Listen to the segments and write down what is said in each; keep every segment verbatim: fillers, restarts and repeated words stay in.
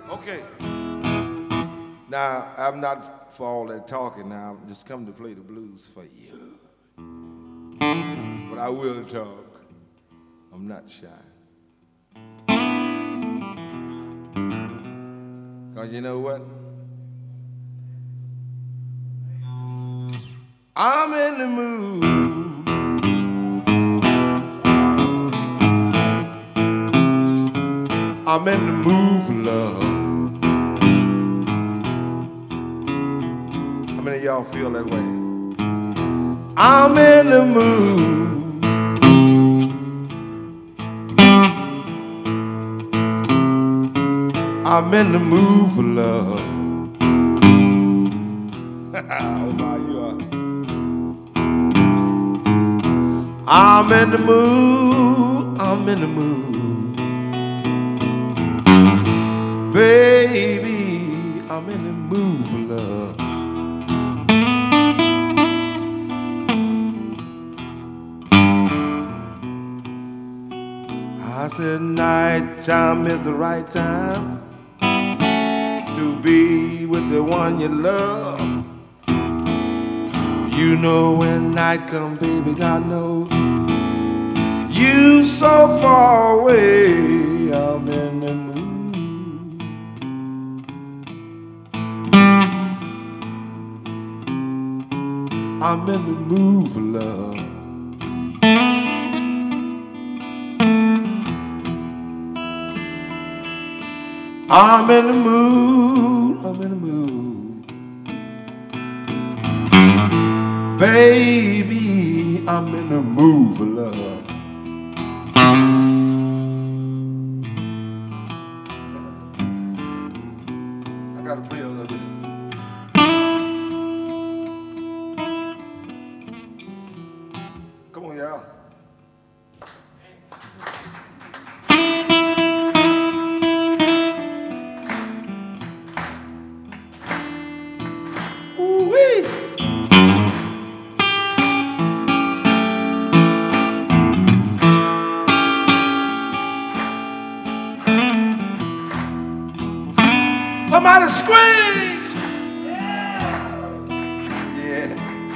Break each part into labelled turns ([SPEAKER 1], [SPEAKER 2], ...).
[SPEAKER 1] Okay. Now, I'm not for all that talking now. I'm just come to play the blues for you. But I will talk. I'm not shy. Because you know what? I'm in the mood. I'm in the mood for love. How many of y'all feel that way? I'm in the mood. I'm in the mood for love. Oh my, you are. I'm in the mood. I'm in the mood. Baby, I'm in the mood for love. I said night time is the right time to be with the one you love. You know when night come, baby, God knows you so far away. I'm in the mood. I'm in the mood for love. I'm in the mood, I'm in the mood. Baby, I'm in the mood for love. I gotta play a little bit. Come on, y'all. Ooh-wee. Somebody scream! Yeah.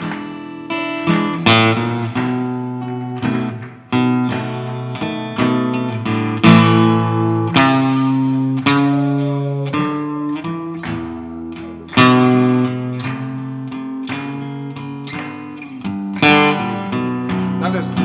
[SPEAKER 1] Now listen.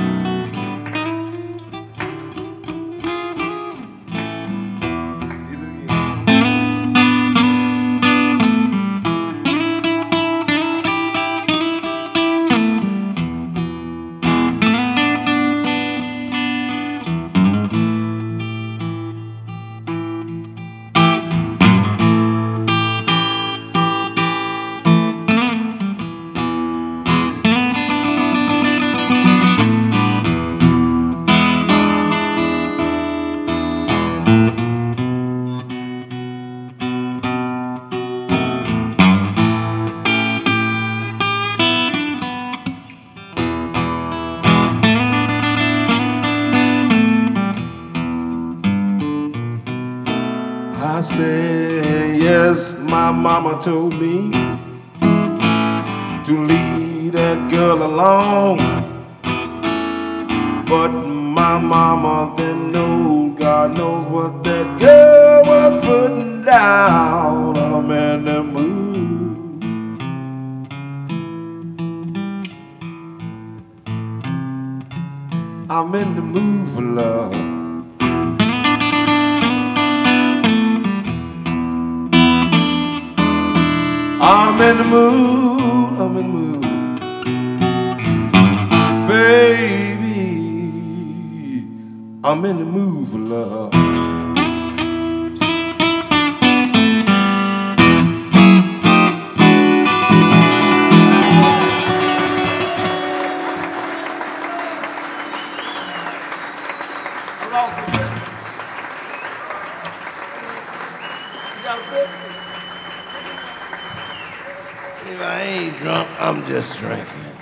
[SPEAKER 1] I said, yes, my mama told me to leave that girl alone. But my mama didn't know, God knows what that girl was putting down. I'm in the mood. I'm in the mood for love. I'm in the mood, I'm in the mood. Baby, I'm in the mood for love. If I ain't drunk, I'm just drinking.